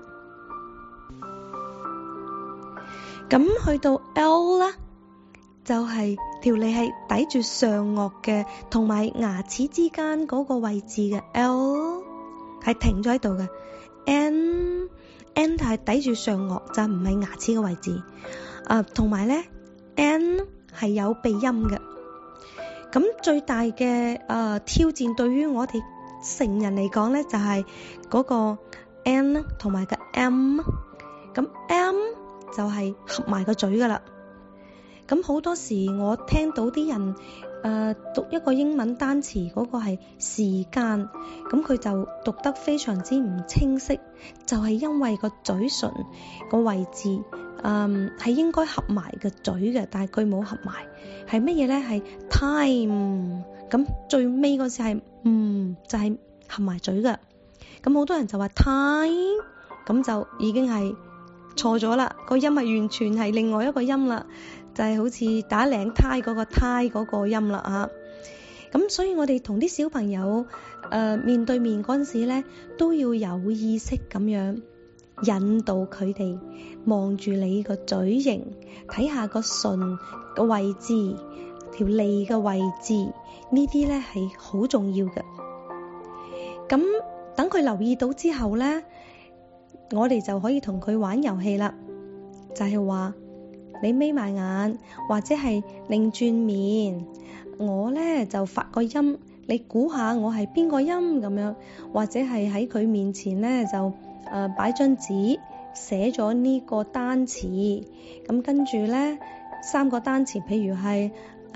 咁去到 L 啦，就係條脷係抵住上顎嘅，同埋牙齒之間嗰個位置嘅 L 係停咗喺度嘅。N 係抵住上顎，就唔係牙齒嘅位置。同埋咧 N 係有鼻音嘅。咁最大嘅挑戰對於我哋成人嚟講咧，就係嗰個 N 同埋個 M。咁 M 就係合埋個嘴噶啦。咁好多時我聽到啲人讀一個英文單詞嗰個係時間，咁佢就讀得非常之唔清晰，就係因為個嘴唇個位置係應該合埋個嘴嘅，但係佢冇合埋。係乜嘢咧？係 time， 咁最尾嗰時係就係合埋嘴嘅。咁好多人就話 time， 咁就已經係錯咗啦，個音係完全係另外一個音啦，就係好似打領呔嗰個呔嗰個音啦嚇。咁所以我哋同啲小朋友面對面嗰陣時咧，都要有意識咁樣引導佢哋望住你個嘴型，睇下個唇個位置、條脷嘅位置，呢啲咧係好重要嘅。咁等佢留意到之後咧，我哋就可以同佢玩遊戲啦，就係話你眯埋眼或者係擰轉面，我咧就發個音，你估下我係邊個音咁樣，或者係喺佢面前咧就擺張紙寫咗呢個單詞，咁跟住咧三個單詞，譬如係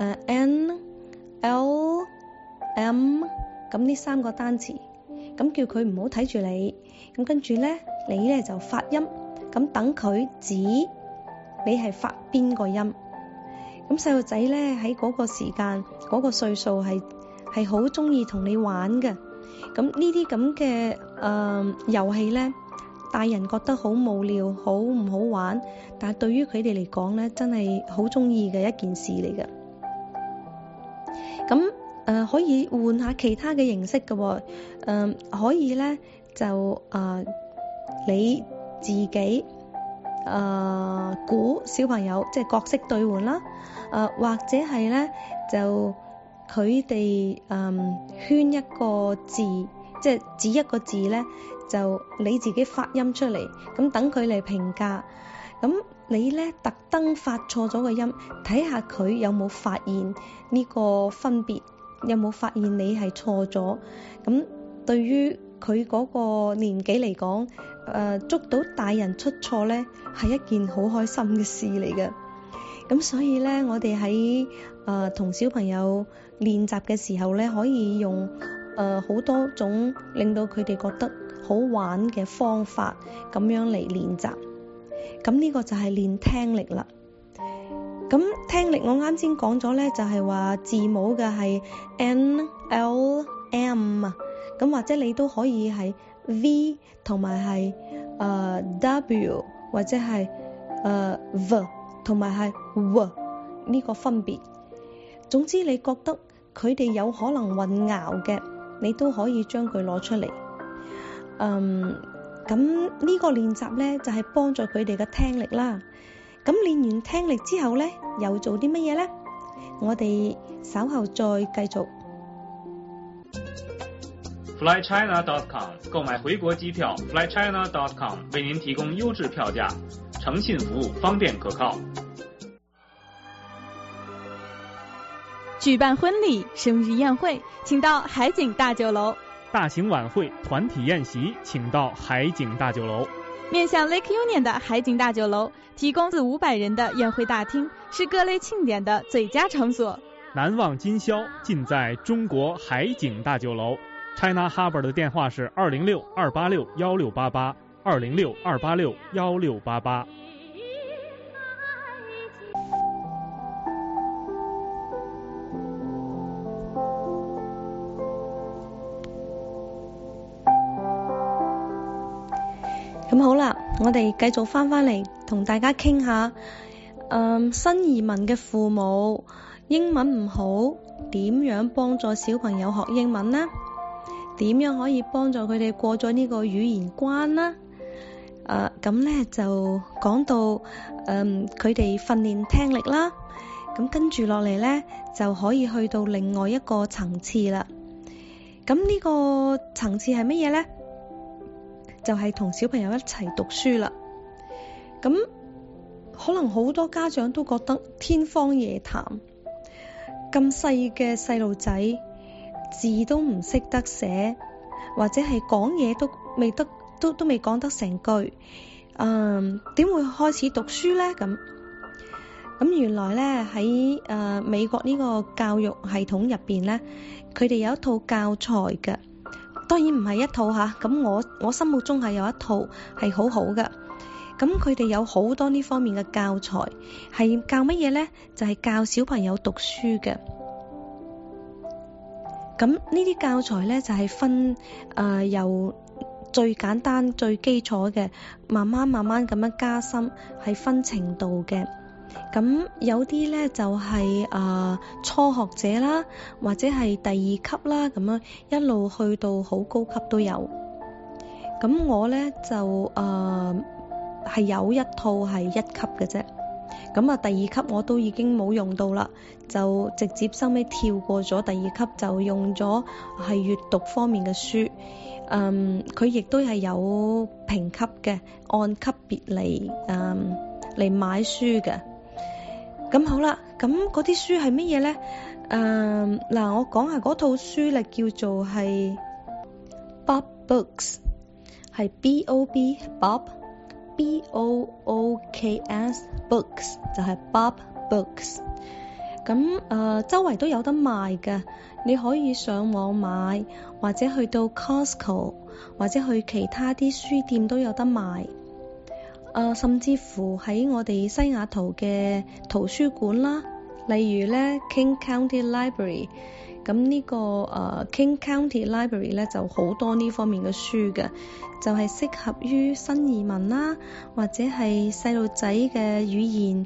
N、L、M， 咁呢三個單詞，咁叫佢唔好睇住你，咁跟住咧你咧就發音，咁等佢指你係發邊個音。咁細路仔咧喺嗰個時間嗰個歲數係好中意同你玩嘅。咁呢啲咁嘅遊戲咧，大人覺得好無聊，好唔好玩，但係對於佢哋嚟講咧，真係好中意嘅一件事嚟嘅。咁可以換下其他嘅形式嘅喎，可以咧就你自己估小朋友，即係角色對換啦，或者係咧就佢哋圈一個字，即係指一個字咧，就你自己發音出嚟，咁等佢嚟評價。咁你咧特登發錯咗個音，睇下佢有冇發現呢個分別，有冇發現你係錯咗。咁對於佢嗰個年紀嚟講，捉到大人出錯咧，係一件好開心嘅事嚟嘅。咁所以咧，我哋喺同小朋友練習嘅時候咧，可以用好多種令到佢哋覺得好玩嘅方法，咁樣嚟練習。咁呢個就係練聽力啦。咁聽力我啱先講咗咧，就係話字母嘅係 N、L、M 啊。咁或者你都可以係 V 同埋係W 或者係V 同埋係 W 呢個分別。總之你覺得佢哋有可能混淆嘅，你都可以將佢攞出嚟。咁呢個練習咧就係幫助佢哋嘅聽力啦。咁練完聽力之後咧，又做啲乜嘢咧？我哋稍後再繼續。 flychina.com 购买回国机票 ，flychina.com 为您提供优质票价，诚信服务，方便可靠。 举办婚礼、生日宴会，请到海景大酒楼； 大型晚会、团体宴席，请到海景大酒楼。 面向 Lake Union 的海景大酒楼提供400-500人的宴会大厅，是各类庆典的最佳场所。 难忘今宵，尽在中国海景大酒楼。China Harbour 的电话是206-286-1688，206-286-1688。 咁好啦，我哋繼續翻嚟同大家傾下，新移民嘅父母英文唔好，點樣幫助小朋友學英文呢？點樣可以幫助佢哋過咗呢個語言關呢？咁呢就講到佢哋訓練聽力啦，咁跟住落嚟呢就可以去到另外一個層次啦。咁呢個層次係乜嘢呢？就係同小朋友一齊讀書啦。咁可能好多家長都覺得天方夜譚，咁細嘅細路仔字都唔識得寫，或者係講嘢都未講得成句，點會開始讀書呢？咁原來呢喺美國呢個教育系統入邊呢，佢哋有一套教材嘅。當然唔係一套吓，咁我心目中係有一套係好好嘅。咁佢哋有好多呢方面嘅教材，係教乜嘢呢？就係教小朋友讀書嘅。咁呢啲教材呢，就係分由最簡單最基礎嘅，慢慢咁樣加深，係分程度嘅。咁有啲呢就係初學者啦，或者係第2級啦，咁樣一路去到好高級都有。咁我呢就係有一套係1級嘅啫。咁第2級我都已經冇用到啦，就直接收尾跳過咗第2級，就用咗係閱讀方面嘅書。佢亦都係有評級嘅，按級別嚟買書嘅。咁好啦，咁嗰啲書係乜嘢呢？我講下嗰套書咧，叫做係 Bob Books， 係 B-O-B Bob B-O-O-K-S Books， 就係 Bob Books。咁周圍都有得賣嘅，你可以上網買，或者去到 Costco， 或者去其他啲書店都有得賣。甚至乎喺我哋西雅圖嘅圖書館啦，例如咧 King County Library， 咁呢個King County Library 咧就好多呢方面嘅書嘅，就係適合於新移民啦，或者係細路仔嘅語言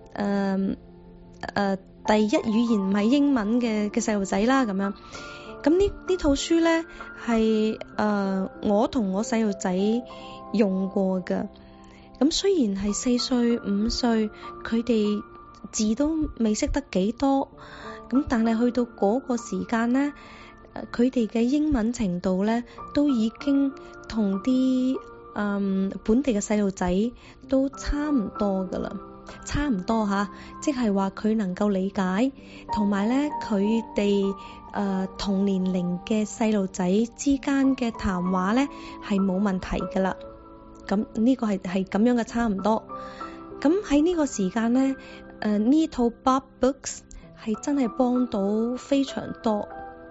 第一語言唔係英文嘅細路仔啦，咁樣。咁呢套書咧係我同我細路仔用過嘅。咁雖然係4歲5歲，佢哋字都未識得幾多，咁但係去到嗰個時間呢，佢哋嘅英文程度呢，都已經同啲本地嘅細路仔都差唔多噶啦，差唔多吓，即係話佢能夠理解，同埋呢佢哋同年齡嘅細路仔之間嘅談話呢，係冇問題噶啦。咁呢個係咁樣嘅差唔多。咁喺呢個時間呢，呢套 Bob Books 係真係幫到非常多。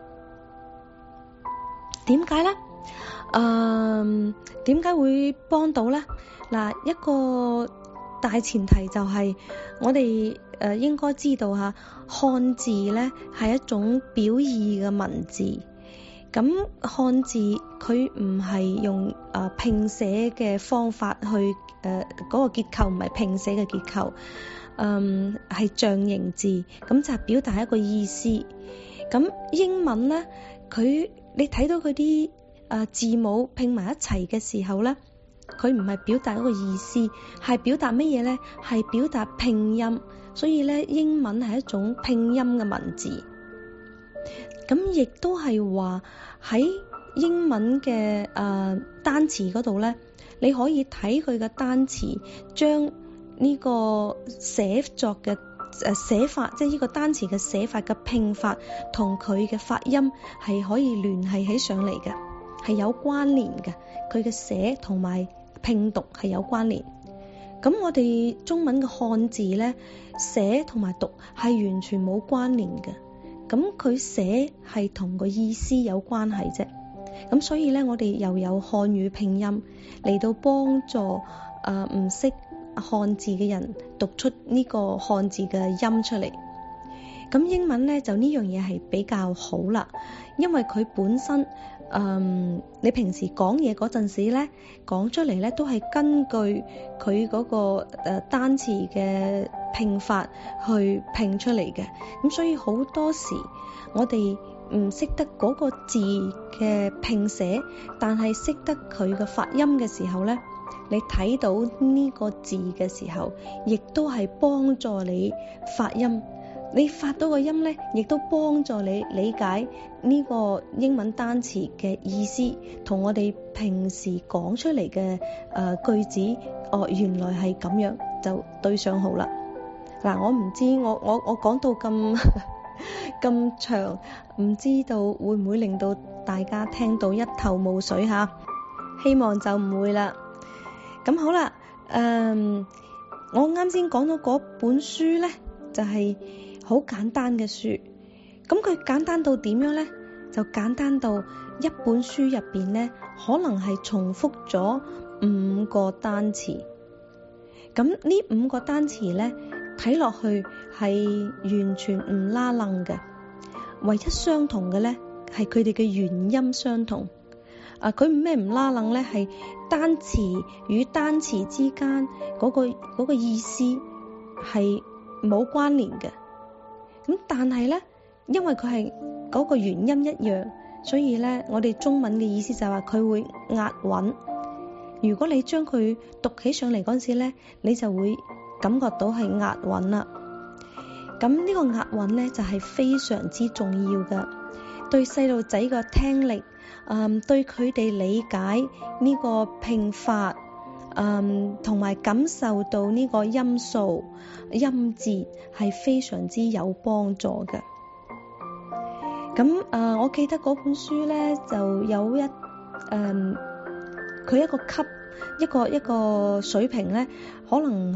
點解呢？點解會幫到呢？嗱，一個大前提就係我哋應該知道吓，漢字呢係一種表意嘅文字。咁漢字佢唔係用拼寫嘅方法去嗰個結構唔係拼寫嘅結構，係象形字，咁就係表達一個意思。咁英文呢，你睇到佢啲字母拼埋一齊嘅時候呢，佢唔係表達一個意思，係表達乜嘢呢？係表達拼音。所以呢，英文係一種拼音嘅文字。咁亦都係話喺英文嘅單詞嗰度呢，你可以睇佢嘅單詞，將呢個寫作嘅寫法，即係呢個單詞嘅寫法嘅拼法同佢嘅發音係可以聯繫起上嚟嘅，係有關聯嘅。佢嘅寫同埋拼讀係有關聯。咁我哋中文嘅漢字呢，寫同埋讀係完全冇關聯嘅。咁佢寫係同個意思有關係啫。咁所以呢，我哋又有漢語拼音嚟到幫助唔識漢字嘅人讀出呢個漢字嘅音出嚟。咁英文呢，就呢樣嘢係比較好啦，因為佢本身你平時講嘢嗰陣時呢，講出嚟呢都係根據佢嗰個單詞嘅拼法去拼出嚟嘅。咁所以好多時我哋唔識得嗰個字嘅拼寫，但係識得佢嘅發音嘅時候呢，你睇到呢個字嘅時候，亦都係幫助你發音。你發到個音呢，亦都幫助你理解呢個英文單詞嘅意思，同我哋平時講出嚟嘅句子，原來係咁樣，就對上號啦。嗱，我唔知我講到咁長，唔知道會唔會令到大家聽到一頭霧水吓？希望就唔會啦。咁好啦，我啱先講到嗰本書呢，就係好簡單嘅書。咁佢簡單到點樣呢？就簡單到一本書入邊呢，可能係重複咗5個單詞。咁呢5個單詞呢，睇落去係完全唔拉楞嘅，唯一相同嘅呢，係佢哋嘅元音相同。佢咩唔拉楞呢？係單詞與單詞之間嗰個意思係冇關聯嘅。咁但係呢，因為佢係嗰個元音一樣，所以呢，我哋中文嘅意思就係話佢會押韻。如果你將佢讀起上嚟嗰陣時呢，你就會感覺到係押韻啦。咁呢個押韻呢，就係非常之重要嘅，對細路仔嘅聽力，對佢哋理解呢個拼法，同埋感受到呢個音素、音節係非常之有幫助嘅。咁我記得嗰本書呢，就有佢一個級一個水平呢，可能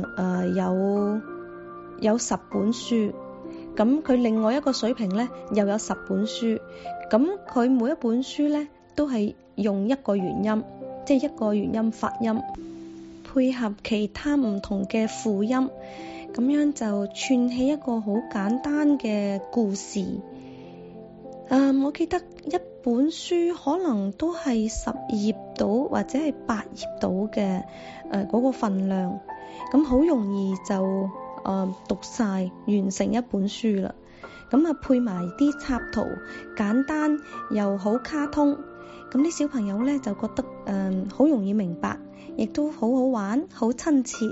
有10本書。咁佢另外一個水平呢，又有10本書。咁佢每一本書呢，都係用一個元音，即係一個元音發音，配合其他唔同嘅輔音，咁樣就串起一個好簡單嘅故事。我記得一本書可能都係10頁到或者係8頁到嘅嗰個份量，咁好容易就讀晒完成一本書啦。咁配埋啲插圖，簡單又好卡通，咁啲小朋友呢就覺得好容易明白，亦都好好玩，好親切。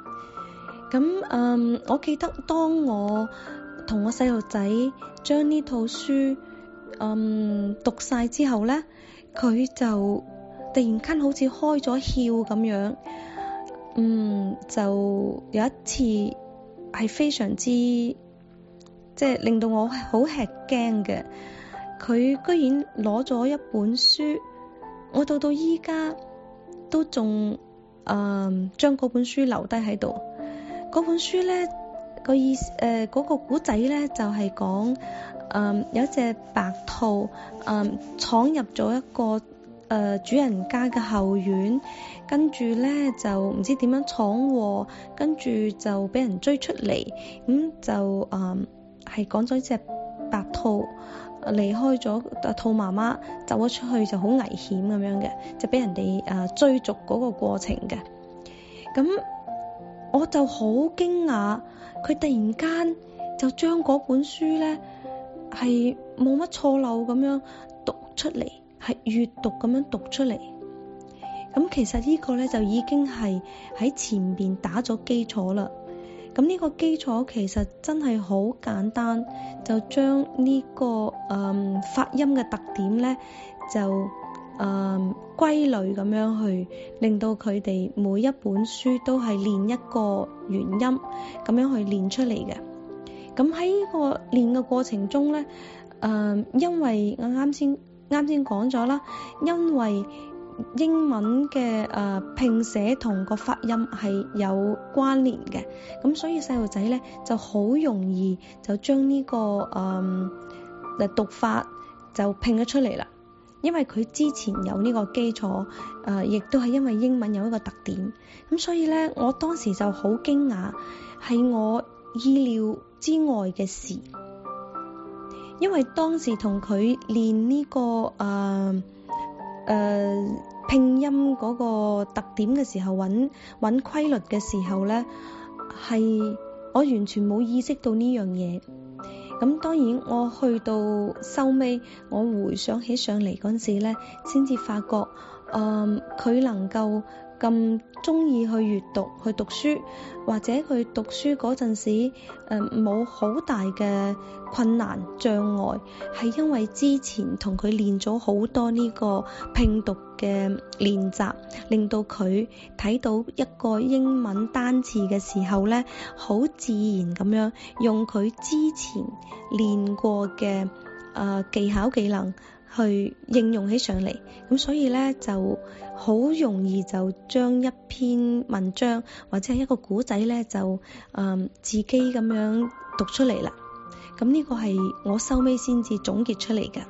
咁我記得當我同我細路仔將呢套書讀晒之後呢，佢就突然間好似開咗竅咁樣，就有一次係非常之即係令到我好吃驚嘅。佢居然攞咗一本書，我到依家都仲將嗰本書留低喺度。嗰本書呢個意思嗰個古仔呢，就係講有一隻白兔闖入咗一個主人家嘅後院，跟住呢就唔知點樣闖禍，跟住就俾人追出嚟，咁就係講咗隻白兔離開咗兔媽媽，走咗出去就好危險咁樣嘅，就俾人哋追逐嗰個過程嘅。咁我就好驚訝，佢突然間就將嗰本書呢係冇乜錯漏咁樣讀出嚟，係閱讀咁樣讀出嚟。咁其實呢個呢就已經係喺前邊打咗基礎啦。咁呢個基礎其實真係好簡單，就將呢個發音嘅特點呢就歸類咁樣去令到佢哋每一本書都係練一個原音咁樣去練出嚟嘅。咁喺呢個練嘅過程中咧，因為我啱先講咗啦，因為英文嘅拼寫同個發音係有關聯嘅，咁所以細路仔咧就好容易就將呢個讀法就拼咗出嚟啦。因為佢之前有呢個基礎，亦都係因為英文有一個特點，咁所以咧我當時就好驚訝，係我意料之外嘅事。因為當時同佢練呢個拼音嗰個特點嘅時候，揾規律嘅時候咧，係我完全冇意識到呢樣嘢。咁當然我去到收尾，我回想起上嚟嗰陣時咧，先至發覺佢能夠咁中意去閱讀去讀書，或者佢讀書嗰陣時冇好大嘅困難障礙，係因為之前同佢練咗好多呢個拼讀嘅練習，令到佢睇到一個英文單詞嘅時候咧，好自然咁樣用佢之前練過嘅技巧技能去應用起上嚟，咁所以咧就好容易就將一篇文章或者係一個古仔咧就自己咁樣讀出嚟啦。咁呢個係我收尾先至總結出嚟嘅。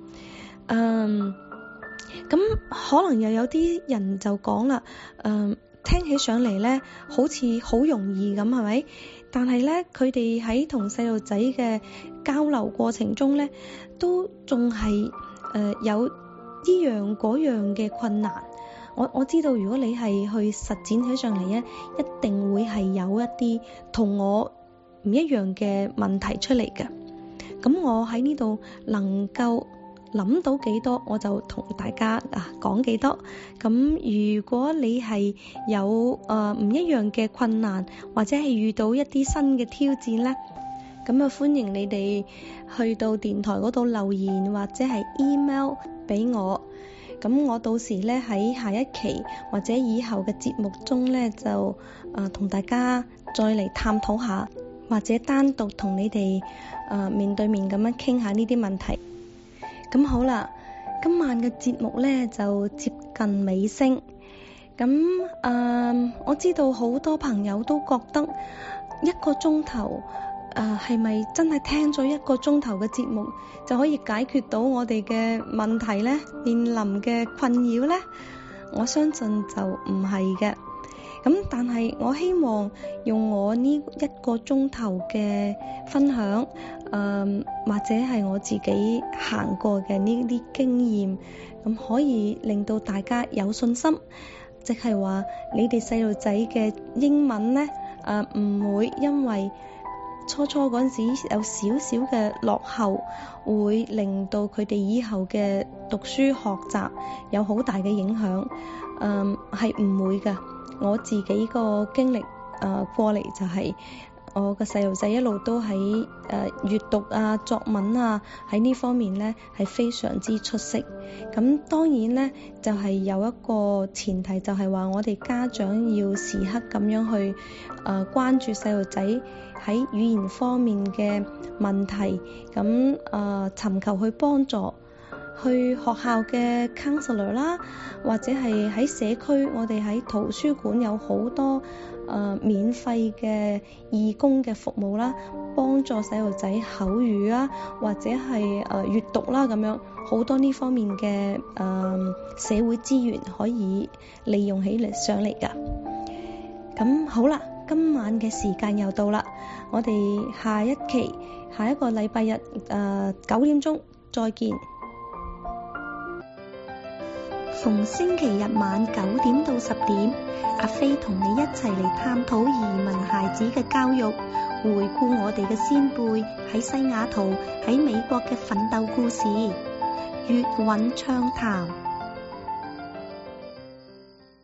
咁可能又有啲人就講啦，聽起上嚟咧好似好容易咁，係咪？但係咧佢哋喺同細路仔嘅交流過程中咧，都仲係有呢樣嗰樣嘅困難。我知道如果你係去實踐起上嚟咧，一定會係有一啲同我唔一樣嘅問題出嚟嘅。咁我喺呢度能夠諗到幾多，我就同大家講幾多。咁如果你係有唔一樣嘅困難，或者係遇到一啲新嘅挑戰咧，咁啊歡迎你哋去到電台嗰度留言，或者係 email 俾我。咁我到時咧喺下一期或者以後嘅節目中咧，就同大家再嚟探討下，或者單獨同你哋面對面咁樣傾下呢啲問題。咁好啦，今晚嘅節目咧就接近尾聲。咁我知道好多朋友都覺得一個鐘頭係咪真係聽咗一個鐘頭嘅節目就可以解決到我哋嘅問題呢？面臨嘅困擾呢？我相信就唔係嘅。咁但係我希望用我呢一個鐘頭嘅分享，或者係我自己行過嘅呢啲經驗，咁可以令到大家有信心，即係話你哋細路仔嘅英文呢，唔會因為初嗰陣時有少少嘅落後，會令到佢哋以後嘅讀書學習有好大嘅影響，係唔會㗎。我自己個經歷過嚟就係我個細路仔一路都喺閱讀啊、作文啊喺呢方面咧係非常之出色。咁當然咧就係有一個前提，就係話我哋家長要時刻咁樣去關注細路仔喺語言方面嘅問題，咁尋求去幫助。去學校嘅 counselor 啦，或者係喺社區，我哋喺圖書館有好多免費嘅義工嘅服務啦，幫助細路仔口語啊，或者係閱讀啦，咁樣好多呢方面嘅社會資源可以利用起嚟上嚟㗎。咁好啦，今晚嘅時間又到啦，我哋下一個禮拜日9點鐘再見。逢星期日晚9點到10點，阿飛同你一齊嚟探討移民孩子嘅教育，回顧我哋嘅先輩喺西雅圖、喺美國嘅奮鬥故事，粵韻暢談。